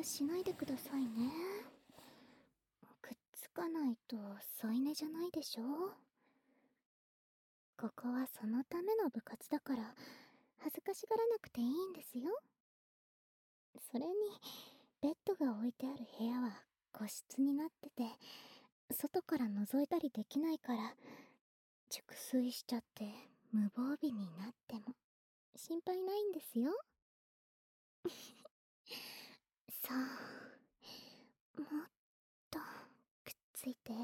遠しないでくださいね。くっつかないと添い寝じゃないでしょ。ここはそのための部活だから恥ずかしがらなくていいんですよ。それにベッドが置いてある部屋は個室になってて外から覗いたりできないから熟睡しちゃって無防備になっても心配ないんですよ。さあ、もっとくっついて。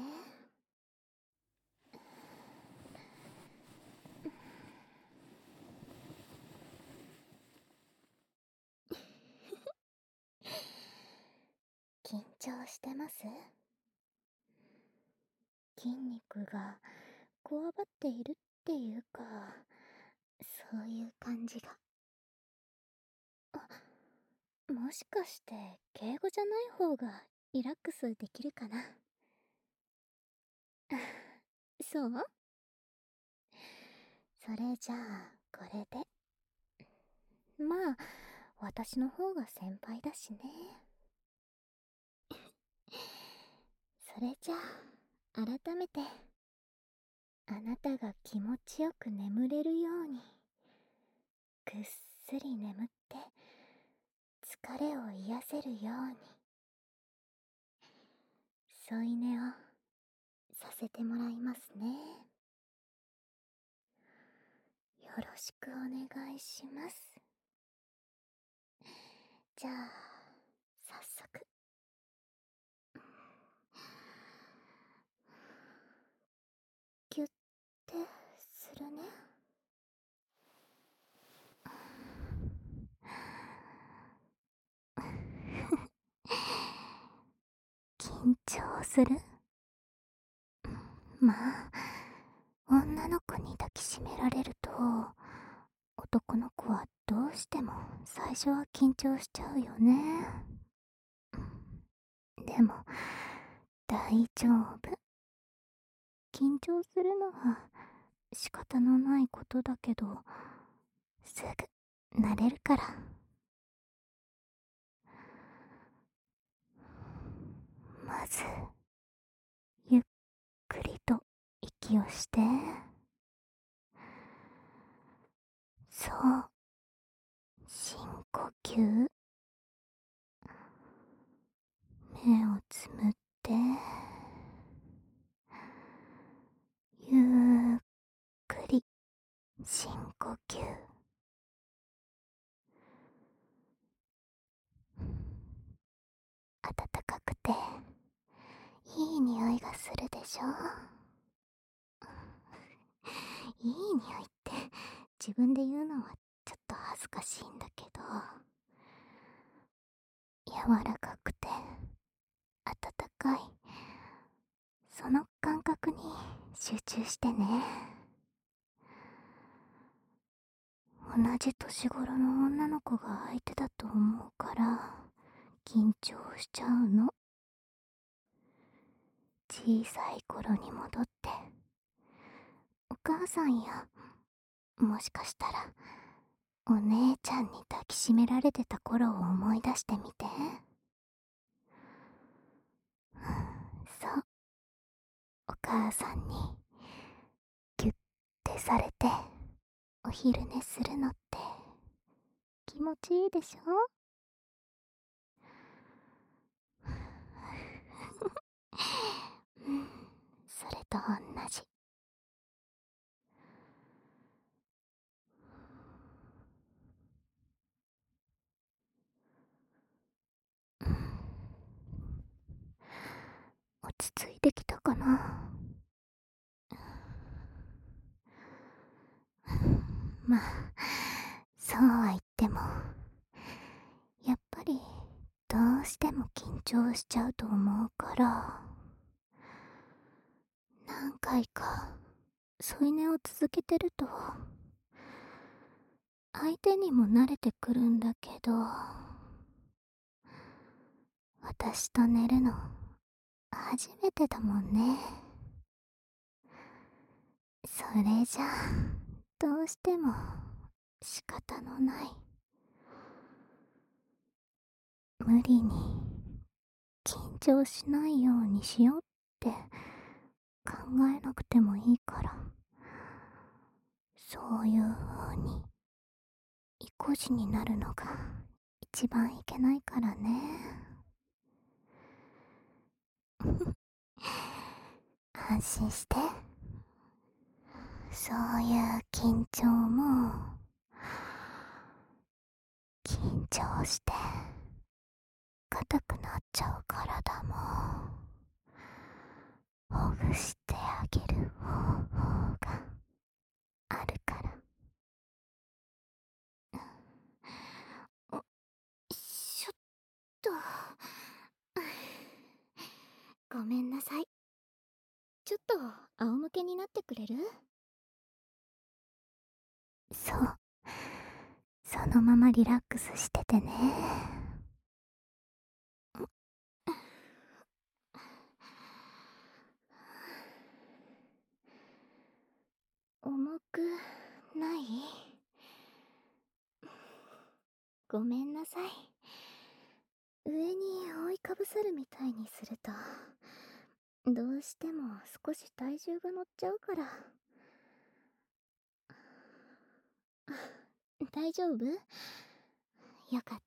緊張してます？筋肉がこわばっているっていうか、そういう感じが。もしかして敬語じゃない方がリラックスできるかな。そう？それじゃあこれで。まあ私の方が先輩だしね。それじゃあ改めてあなたが気持ちよく眠れるようにぐっすり眠って疲れを癒せるように添い寝をさせてもらいますね。よろしくお願いします。じゃあ早速。ギュッてするね。緊張する？まあ女の子に抱きしめられると男の子はどうしても最初は緊張しちゃうよね。でも大丈夫。緊張するのは仕方のないことだけどすぐ慣れるから。まずゆっくりと息をして。そう、深呼吸。目をつむってゆっくり深呼吸。暖かくていい匂いがするでしょ。いい匂いって自分で言うのはちょっと恥ずかしいんだけど、柔らかくて暖かい、その感覚に集中してね。同じ年頃の女の子が相手だと思うから緊張しちゃうの。小さい頃に戻ってお母さんやもしかしたらお姉ちゃんに抱きしめられてた頃を思い出してみて。そう、お母さんにギュッてされてお昼寝するのって気持ちいいでしょ。うん、それと同じ。落ち着いてきたかな。まあそうは言ってもやっぱりどうしても緊張しちゃうと思うから何回か添い寝を続けてると相手にも慣れてくるんだけど、私と寝るの初めてだもんね。それじゃどうしても仕方のない。 無理に緊張しないようにしようって考えなくてもいいから、そういう風に意固地になるのが一番いけないからね。安心して。そういう緊張も緊張して硬くなっちゃう体もほぐしてあげる方法があるから。よいしょっと。ごめんなさい。ちょっと仰向けになってくれる？そう。そのままリラックスしててね。重くない？ごめんなさい。上に覆いかぶさるみたいにすると、どうしても少し体重が乗っちゃうから。大丈夫？よかった。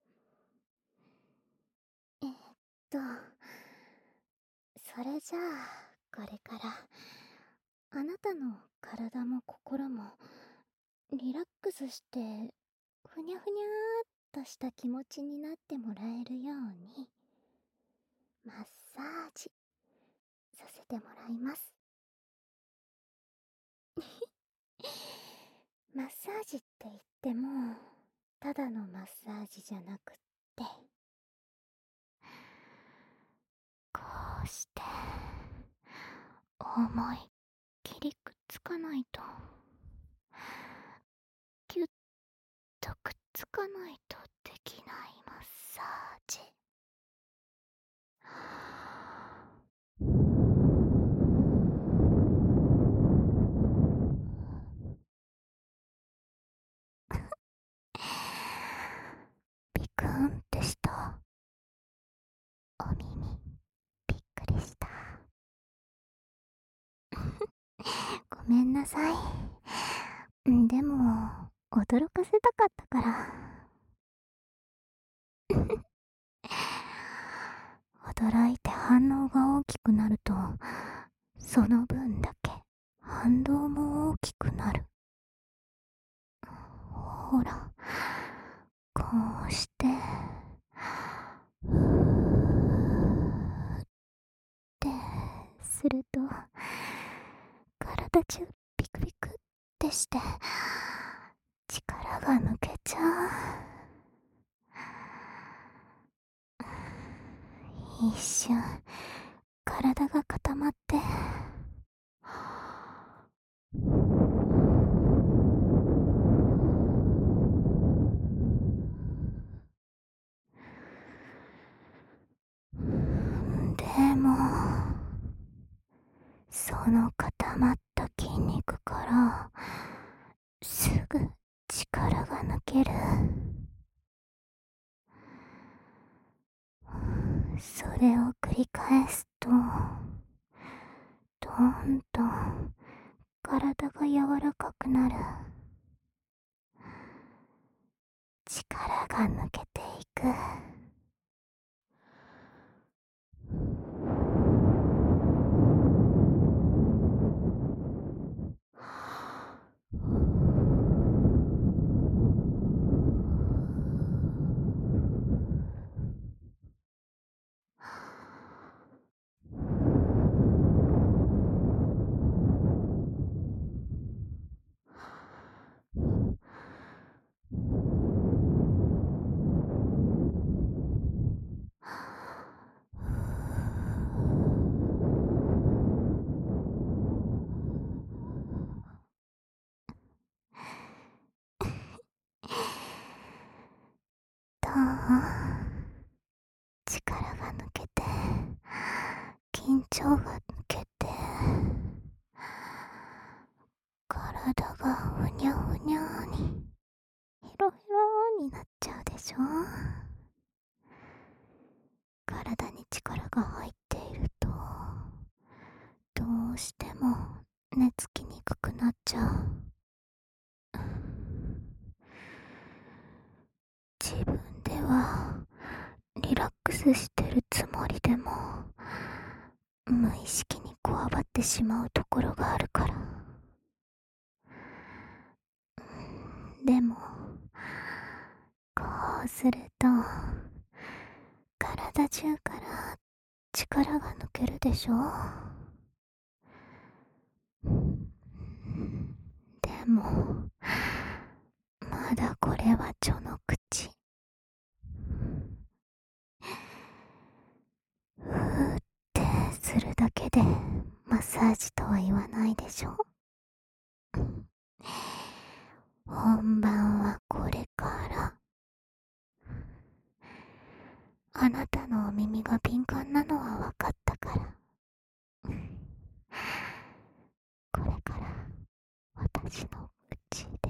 と、それじゃあ、これから、あなたの体も心も、リラックスして、ふにゃふにゃーっとした気持ちになってもらえるように、マッサージ、させてもらいます。マッサージって言っても、ただのマッサージじゃなくって、こうして、思いっきりくっつかないと、ぎゅっとくっつかないとできないマッサージ。ビクンってした？お耳、びっくりした。ごめんなさい。でも、驚かせたかったから。驚いて反応が大きくなると、その分だけ反動も大きくなる。ほら、こうして、ふーってすると、体中ビクビクってして、力が抜けちゃう。一瞬、体が固まって、でも、その固まった筋肉からすぐ力が抜ける。それを繰り返すと、どんどん体が柔らかくなる。力が抜けていく。どう？力が抜けて、緊張が抜けて、体がふにゃふにゃに、ヘロヘロになっちゃうでしょ？ うしても寝つきにくくなっちゃう。自分ではリラックスしてるつもりでも無意識にこわばってしまうところがあるから。でもこうすると体中から力が抜けるでしょ。でもまだこれは序の口。ふーってするだけでマッサージとは言わないでしょ。本番はこれから。あなたのお耳が敏感なのは分かったから。これから私の口で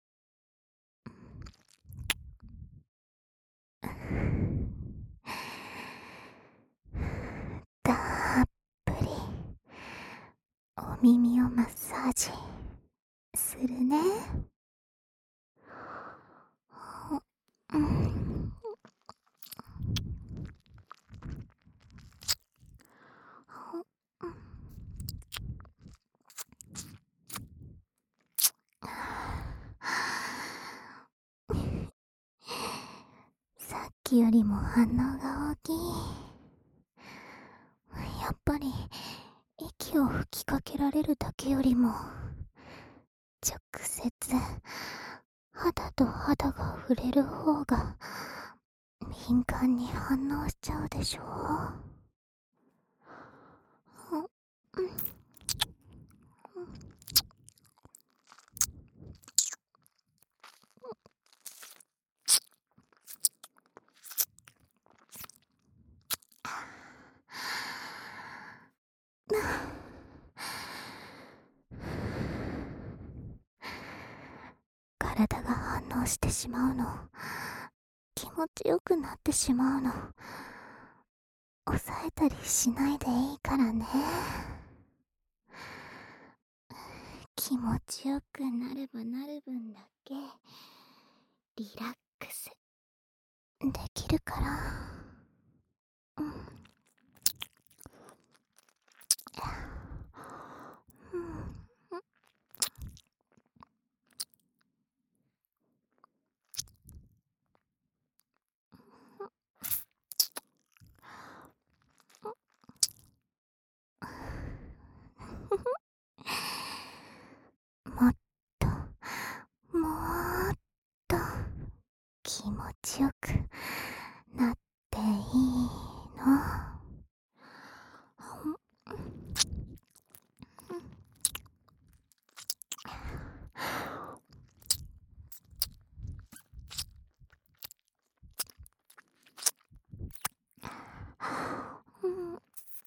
たっぷりお耳をマッサージするね。うん。さっきよりも反応が大きい。やっぱり息を吹きかけられるだけよりも直接肌と肌が触れる方が敏感に反応しちゃうでしょ。体が反応してしまうの、気持ちよくなってしまうの、抑えたりしないでいいからね。気持ちよくなればなる分だけリラックスできるから。うん。もっともっと気持ちよくなっていいの。うん。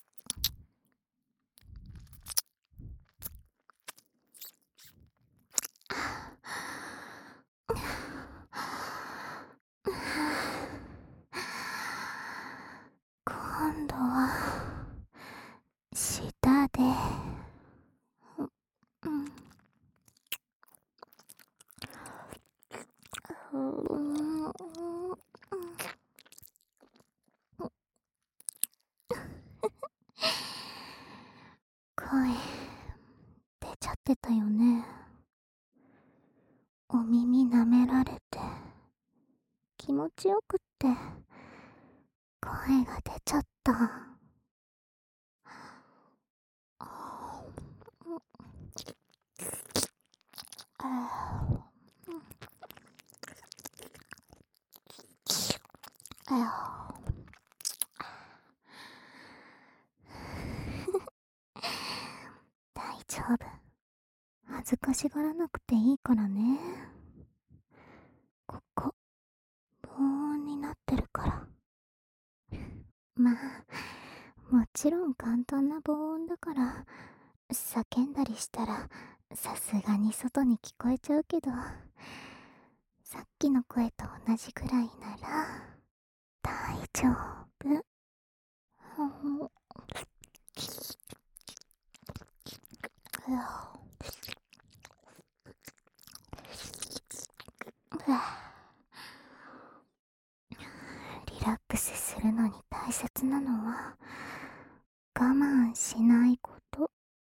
今度は舌で、うん、声出ちゃってたよね。お耳舐められて気持ちよくって声が出ちゃった。大丈夫。恥ずかしがらなくていいからね。ここ、防音になってるから。まあ、もちろん簡単な防音だから、叫んだりしたら、さすがに外に聞こえちゃうけど、さっきの声と同じくらいなら、大丈夫。 リラックスするのに大切なのは我慢しないこと。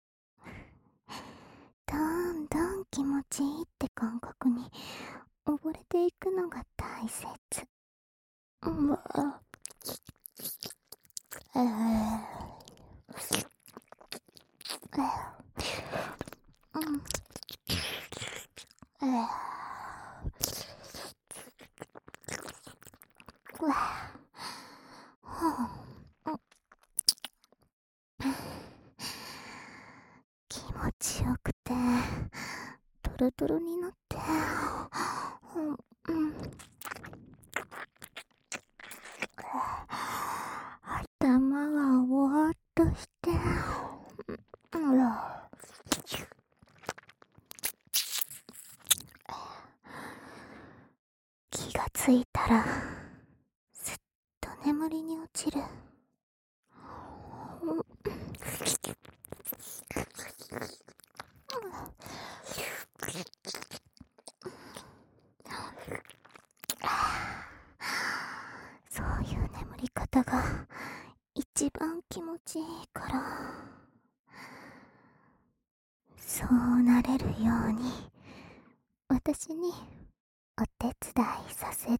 どんどん気持ちいいって感覚に溺れていくのが大切。気持ちよくてトロトロになって頭がぼわっとして気がついたらすっと眠りに落ちる。そういう眠り方が一番気持ちいいから、そうなれるように私にお手伝いさせて。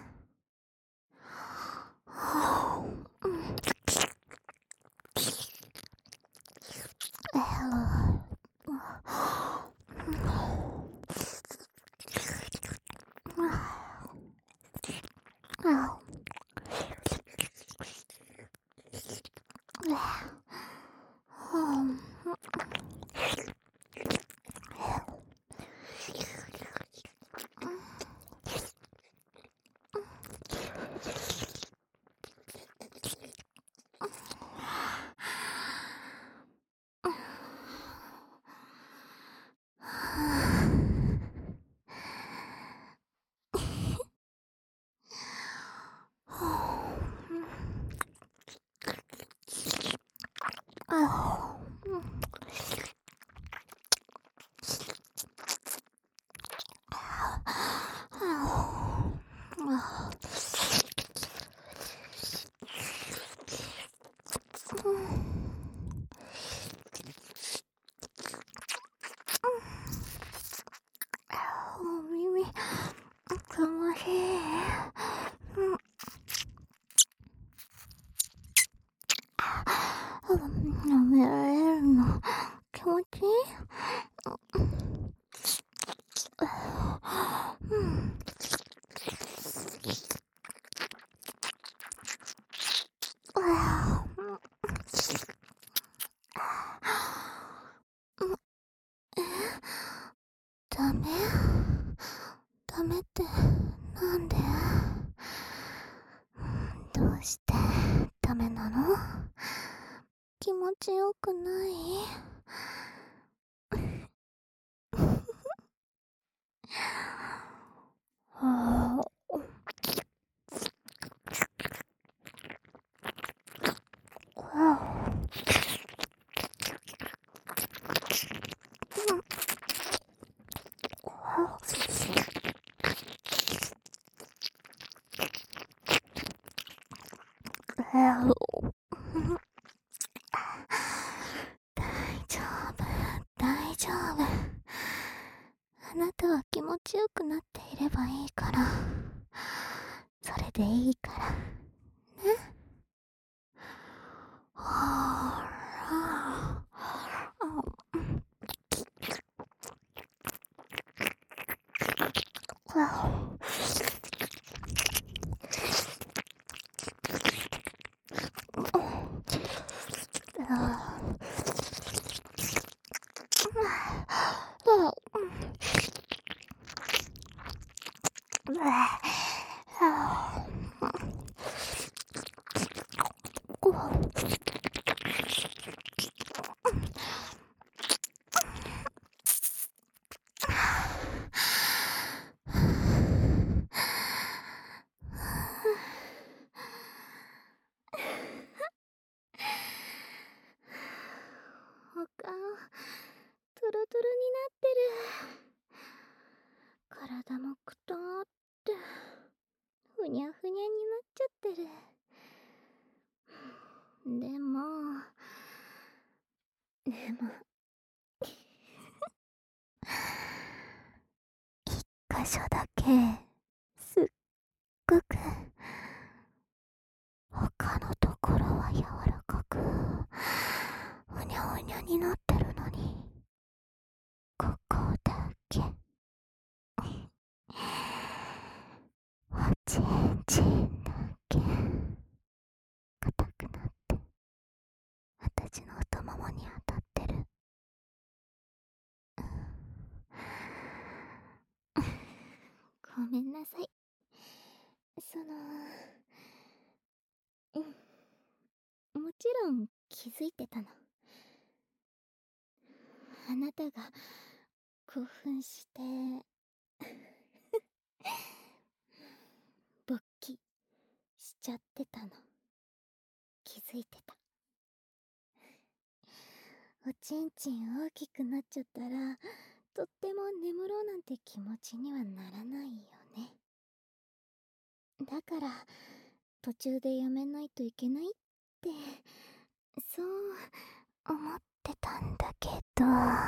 お耳楽しい。舐められるの気持ちいい。ダメダメってなんで？どうしてダメなの？気持ちよくない？はあ、大丈夫。あなたは気持ちよくなっていればいいから。それでいいからね。はあ、お顔トロトロになってる。体もくとーんふにゃふにゃになっちゃってる。でも一箇所だけすっごく、他のところは柔らかくふにゃふにゃになってるのに、ここだけおちんちんだけ硬くなって、私の太ももに当たってる。ごめんなさい。もちろん気づいてたの。あなたが興奮して勃起しちゃってたの。気づいてた。おちんちん大きくなっちゃったら、とっても眠ろうなんて気持ちにはならないよね。だから途中でやめないといけないって、そう思ってたんだけど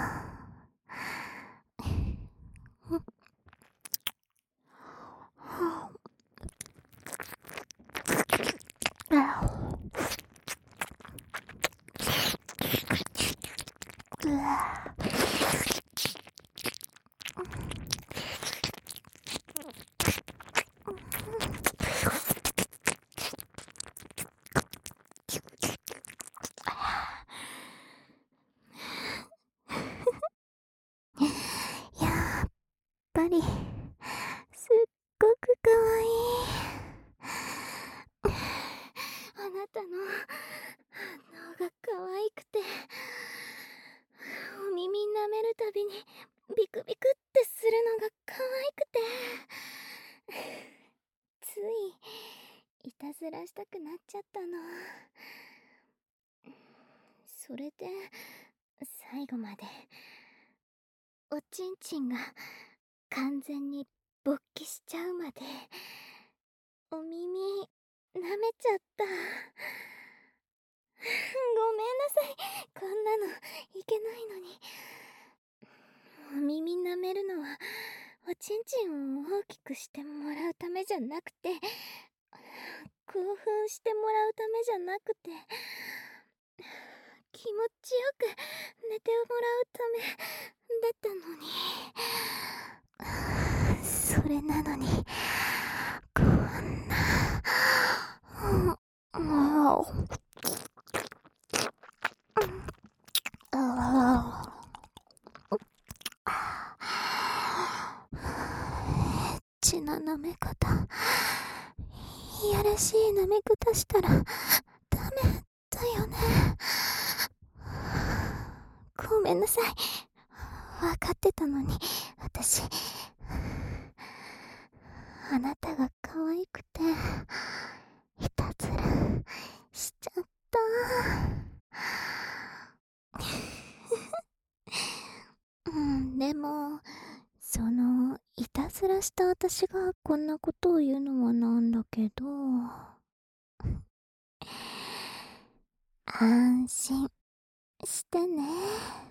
やっぱりすっごくかわいい。あなたの反応が可愛くて、お耳舐めるたびにビクビクってするのが可愛くて、ついいたずらしたくなっちゃったの。それで最後までおちんちんが完全に勃起しちゃうまでお耳舐めちゃった。ごめんなさい、こんなのいけないのに。お耳舐めるのはおちんちんを大きくしてもらうためじゃなくて、興奮してもらうためじゃなくて、気持ちよく寝てもらうためだったのに。それなのにこんな、もうエッチな舐め方、いやらしい舐め方したらダメだよね。ごめんなさい、分かってたのに。私あなたが可愛くていたずらしちゃった。でもいたずらした私がこんなことを言うのはなんだけど、安心してね。